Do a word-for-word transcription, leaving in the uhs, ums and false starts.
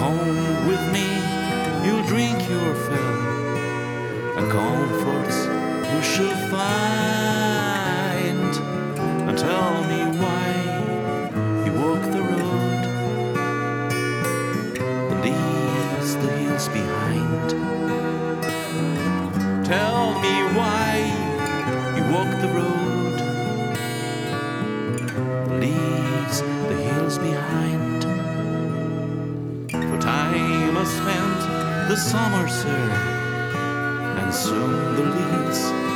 home with me, you'll drink your fill, and comforts you shall find. And tell me why you walk the road that leaves the hills behind. Tell me why you walk the road that leaves the hills behind. For time has spent the summer, sir, and soon the leaves